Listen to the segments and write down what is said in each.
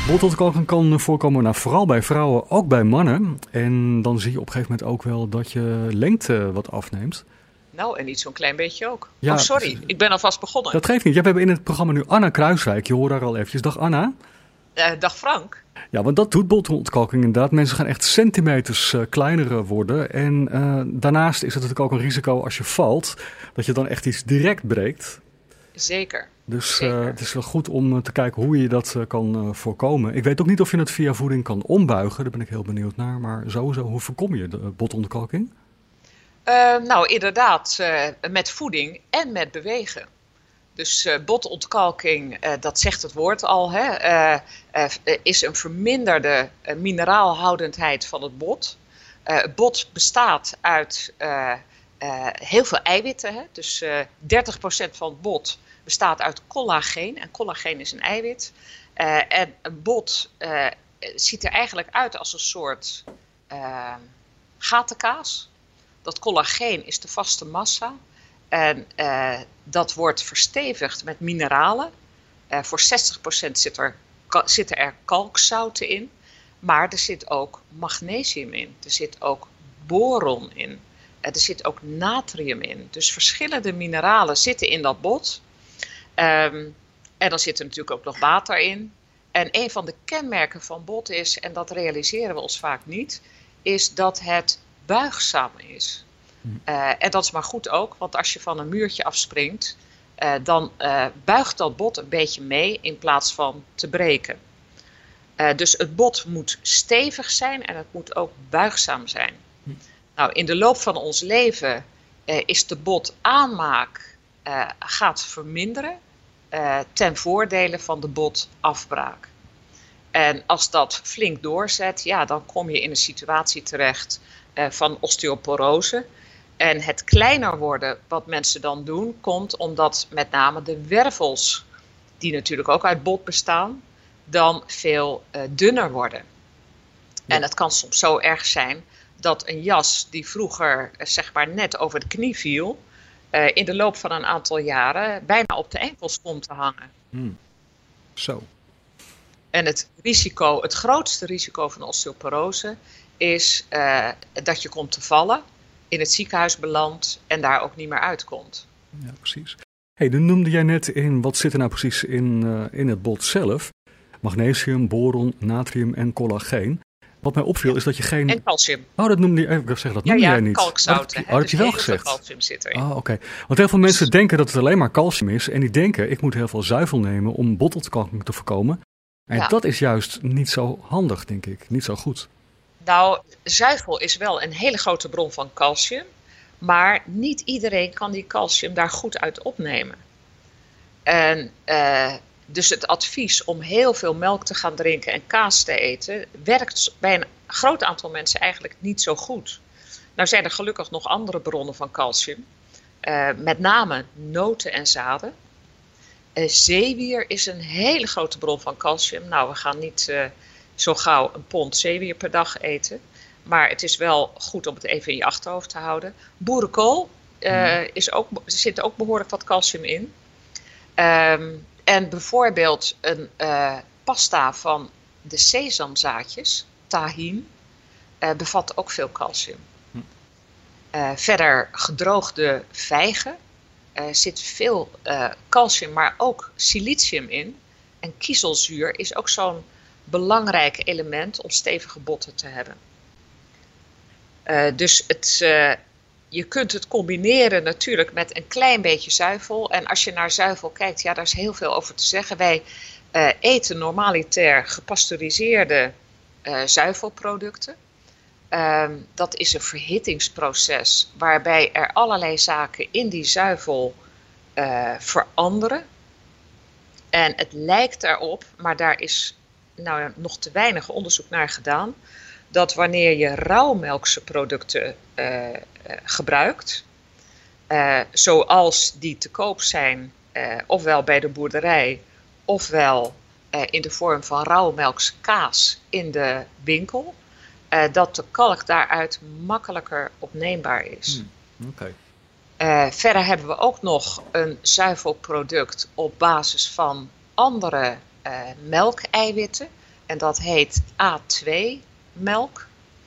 Botontkalking kan voorkomen, vooral bij vrouwen, ook bij mannen. En dan zie je op een gegeven moment ook wel dat je lengte wat afneemt. Nou, en niet zo'n klein beetje ook. Ja, sorry, ik ben alvast begonnen. Dat geeft niet. Ja, we hebben in het programma nu Anna Kruiswijk. Je hoort haar al eventjes. Dag Anna. Dag Frank. Ja, want dat doet botontkalking inderdaad. Mensen gaan echt centimeters kleiner worden. En daarnaast is het natuurlijk ook een risico als je valt, dat je dan echt iets direct breekt. Zeker. Dus het is wel goed om te kijken hoe je dat kan voorkomen. Ik weet ook niet of je het via voeding kan ombuigen. Daar ben ik heel benieuwd naar. Maar sowieso, hoe voorkom je de botontkalking? Nou, inderdaad, met voeding en met bewegen. Dus botontkalking, dat zegt het woord al, is een verminderde mineraalhoudendheid van het bot. Het bot bestaat uit heel veel eiwitten. Hè? Dus 30% van het bot bestaat uit collageen. En collageen is een eiwit. En een bot ziet er eigenlijk uit als een soort gatenkaas. Dat collageen is de vaste massa. En dat wordt verstevigd met mineralen. Voor 60% zitten er kalkzouten in. Maar er zit ook magnesium in. Er zit ook boron in. Er zit ook natrium in. Dus verschillende mineralen zitten in dat bot. En dan zit er natuurlijk ook nog water in. En een van de kenmerken van bot is, en dat realiseren we ons vaak niet, is dat het buigzaam is. En dat is maar goed ook, want als je van een muurtje afspringt, dan buigt dat bot een beetje mee in plaats van te breken. Dus het bot moet stevig zijn en het moet ook buigzaam zijn. Nou, in de loop van ons leven is de botaanmaak gaat verminderen ten voordele van de botafbraak. En als dat flink doorzet, ja, dan kom je in een situatie terecht van osteoporose. En het kleiner worden wat mensen dan doen, komt omdat met name de wervels, die natuurlijk ook uit bot bestaan, dan veel dunner worden. Ja. En het kan soms zo erg zijn dat een jas die vroeger zeg maar net over de knie viel, in de loop van een aantal jaren bijna op de enkels komt te hangen. Zo. En het grootste risico van osteoporose is dat je komt te vallen, in het ziekenhuis belandt en daar ook niet meer uitkomt. Ja, precies. Hey, dan noemde jij net in, wat zit er nou precies in het bot zelf? Magnesium, boron, natrium en collageen. Wat mij opviel is dat je geen... En calcium. Oh, dat noemde jij niet. Kalkzouten. Dat heb je wel gezegd. Heel veel calcium zit erin. Oh, oké. Want heel veel mensen denken dat het alleen maar calcium is. En die denken, ik moet heel veel zuivel nemen om botontkalking te voorkomen. En dat is juist niet zo handig, denk ik. Niet zo goed. Nou, zuivel is wel een hele grote bron van calcium. Maar niet iedereen kan die calcium daar goed uit opnemen. En dus het advies om heel veel melk te gaan drinken en kaas te eten werkt bij een groot aantal mensen eigenlijk niet zo goed. Nou zijn er gelukkig nog andere bronnen van calcium. Met name noten en zaden. Zeewier is een hele grote bron van calcium. Nou, we gaan niet zo gauw een pond zeewier per dag eten. Maar het is wel goed om het even in je achterhoofd te houden. Boerenkool, er zit ook behoorlijk wat calcium in. En bijvoorbeeld een pasta van de sesamzaadjes, tahin, bevat ook veel calcium. Verder gedroogde vijgen zit veel calcium, maar ook silicium in. En kiezelzuur is ook zo'n belangrijk element om stevige botten te hebben. Dus je kunt het combineren natuurlijk met een klein beetje zuivel. En als je naar zuivel kijkt, ja, daar is heel veel over te zeggen. Wij eten normaliter gepasteuriseerde zuivelproducten. Dat is een verhittingsproces waarbij er allerlei zaken in die zuivel veranderen. En het lijkt erop, maar daar is nog te weinig onderzoek naar gedaan, dat wanneer je rauwmelkse producten gebruikt, zoals die te koop zijn, ofwel bij de boerderij, ofwel in de vorm van rauwmelkse kaas in de winkel, dat de kalk daaruit makkelijker opneembaar is. Okay. Verder hebben we ook nog een zuivelproduct op basis van andere melkeiwitten, En dat heet A2-melk.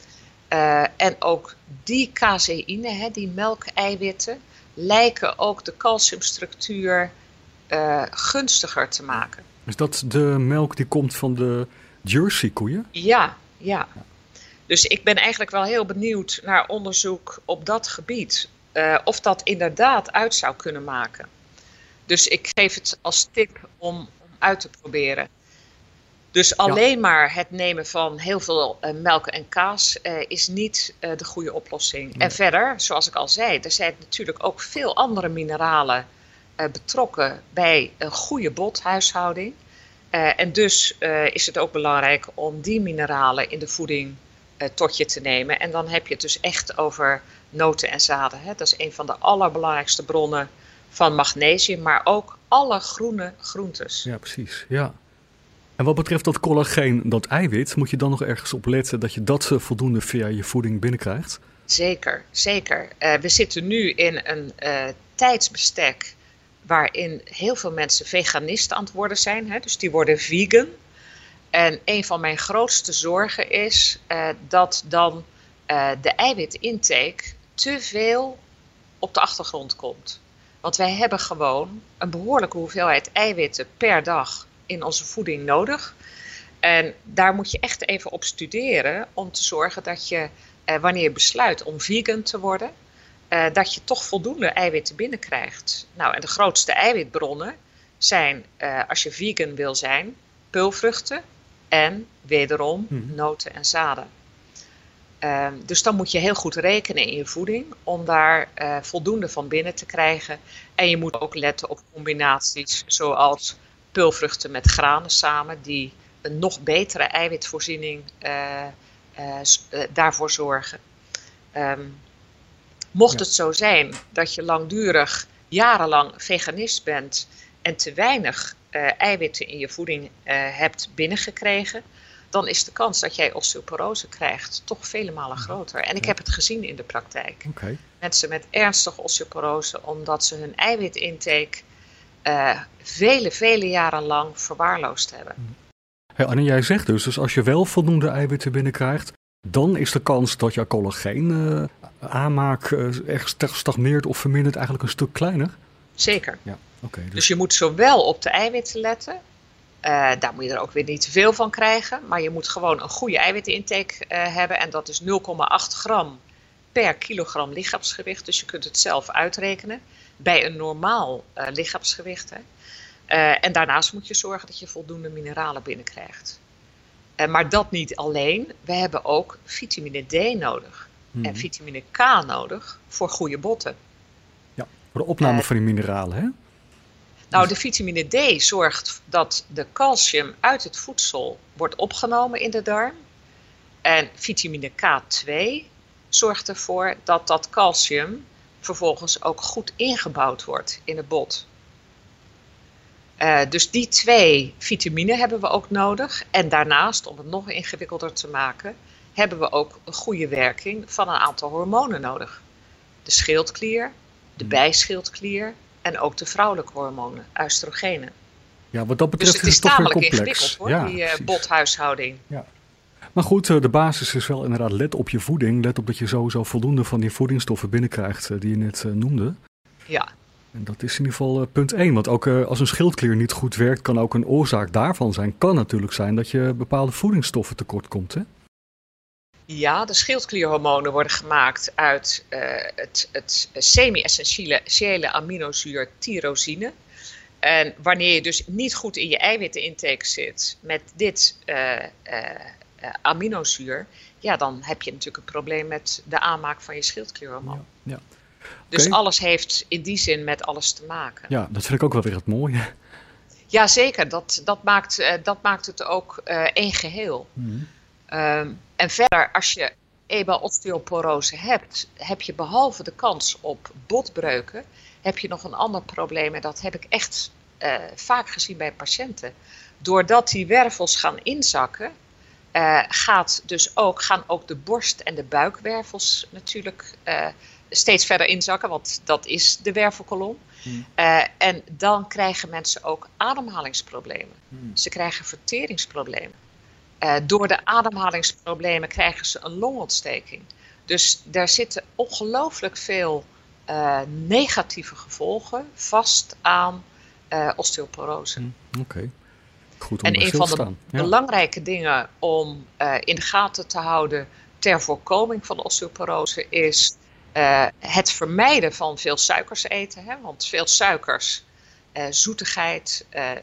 En ook die caseïne, die melkeiwitten, lijken ook de calciumstructuur gunstiger te maken. Is dat de melk die komt van de Jersey koeien? Ja. Dus ik ben eigenlijk wel heel benieuwd naar onderzoek op dat gebied. Of dat inderdaad uit zou kunnen maken. Dus ik geef het als tip om uit te proberen. Dus alleen maar het nemen van heel veel melk en kaas is niet de goede oplossing. Nee. En verder, zoals ik al zei, er zijn natuurlijk ook veel andere mineralen betrokken bij een goede bothuishouding. En dus is het ook belangrijk om die mineralen in de voeding tot je te nemen. En dan heb je het dus echt over noten en zaden. Hè? Dat is een van de allerbelangrijkste bronnen van magnesium, maar ook alle groene groentes. Ja, precies. Ja. En wat betreft dat collageen, dat eiwit, moet je dan nog ergens op letten dat je dat voldoende via je voeding binnenkrijgt? Zeker. We zitten nu in een tijdsbestek waarin heel veel mensen veganist aan het worden zijn. Hè? Dus die worden vegan. En een van mijn grootste zorgen is dat dan de eiwitintake te veel op de achtergrond komt. Want wij hebben gewoon een behoorlijke hoeveelheid eiwitten per dag in onze voeding nodig. En daar moet je echt even op studeren om te zorgen dat je, wanneer je besluit om vegan te worden, dat je toch voldoende eiwitten binnenkrijgt. Nou, en de grootste eiwitbronnen zijn, als je vegan wil zijn, peulvruchten en wederom noten en zaden. Dus dan moet je heel goed rekenen in je voeding om daar voldoende van binnen te krijgen. En je moet ook letten op combinaties zoals peulvruchten met granen samen, die een nog betere eiwitvoorziening daarvoor zorgen. Mocht het zo zijn dat je langdurig, jarenlang veganist bent en te weinig eiwitten in je voeding hebt binnengekregen, dan is de kans dat jij osteoporose krijgt toch vele malen groter. En ik heb het gezien in de praktijk. Okay. Mensen met ernstige osteoporose, omdat ze hun eiwitintake vele jaren lang verwaarloosd hebben. Hey Anne, jij zegt dus als je wel voldoende eiwitten binnenkrijgt, dan is de kans dat jouw collageen aanmaak echt stagneert of vermindert eigenlijk een stuk kleiner? Zeker. Ja. Okay, dus je moet zowel op de eiwitten letten, daar moet je er ook weer niet te veel van krijgen, maar je moet gewoon een goede eiwitintake hebben en dat is 0,8 gram per kilogram lichaamsgewicht. Dus je kunt het zelf uitrekenen bij een normaal lichaamsgewicht. En daarnaast moet je zorgen dat je voldoende mineralen binnenkrijgt. Maar dat niet alleen. We hebben ook vitamine D nodig. En vitamine K nodig voor goede botten. Ja, voor de opname van die mineralen, hè? Nou, de vitamine D zorgt dat de calcium uit het voedsel wordt opgenomen in de darm. En vitamine K2 zorgt ervoor dat dat calcium vervolgens ook goed ingebouwd wordt in het bot. Dus die 2 vitamine hebben we ook nodig. En daarnaast, om het nog ingewikkelder te maken, hebben we ook een goede werking van een aantal hormonen nodig. De schildklier, de bijschildklier en ook de vrouwelijke hormonen, oestrogenen. Ja, wat dat betreft dus het is toch tamelijk weer complex. Ingewikkeld hoor, die bothuishouding. Ja. Maar goed, de basis is wel inderdaad let op je voeding. Let op dat je sowieso voldoende van die voedingsstoffen binnenkrijgt die je net noemde. Ja. En dat is in ieder geval punt 1. Want ook als een schildklier niet goed werkt, kan ook een oorzaak daarvan zijn. Kan natuurlijk zijn dat je bepaalde voedingsstoffen tekort komt, hè? Ja, de schildklierhormonen worden gemaakt uit het semi-essentiële aminozuur tyrosine. En wanneer je dus niet goed in je eiwittenintake zit met dit aminozuur, ja, dan heb je natuurlijk een probleem met de aanmaak van je schildklierhormoon. Ja. Dus alles heeft in die zin met alles te maken. Ja, dat vind ik ook wel weer het mooie. Ja, zeker. Dat maakt het ook één geheel. En verder, als je eenmaal osteoporose hebt, heb je behalve de kans op botbreuken, heb je nog een ander probleem. En dat heb ik echt vaak gezien bij patiënten. Doordat die wervels gaan inzakken, gaan ook de borst- en de buikwervels natuurlijk steeds verder inzakken, want dat is de wervelkolom. En dan krijgen mensen ook ademhalingsproblemen. Ze krijgen verteringsproblemen. Door de ademhalingsproblemen krijgen ze een longontsteking. Dus daar zitten ongelooflijk veel negatieve gevolgen vast aan osteoporose. Oké. Goed om En bij een stil van te de staan. belangrijke dingen om in de gaten te houden ter voorkoming van osteoporose is het vermijden van veel suikers eten. Hè? Want veel suikers, zoetigheid,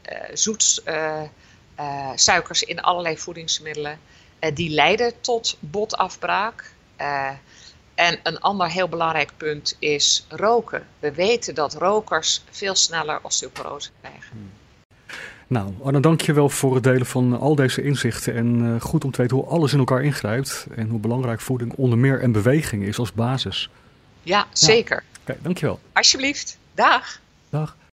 suikers in allerlei voedingsmiddelen, die leiden tot botafbraak. En een ander heel belangrijk punt is roken. We weten dat rokers veel sneller osteoporose krijgen. Nou, Anne, dank je wel voor het delen van al deze inzichten. En goed om te weten hoe alles in elkaar ingrijpt. En hoe belangrijk voeding onder meer en beweging is als basis. Ja, zeker. Oké, dank je wel. Alsjeblieft. Dag. Dag.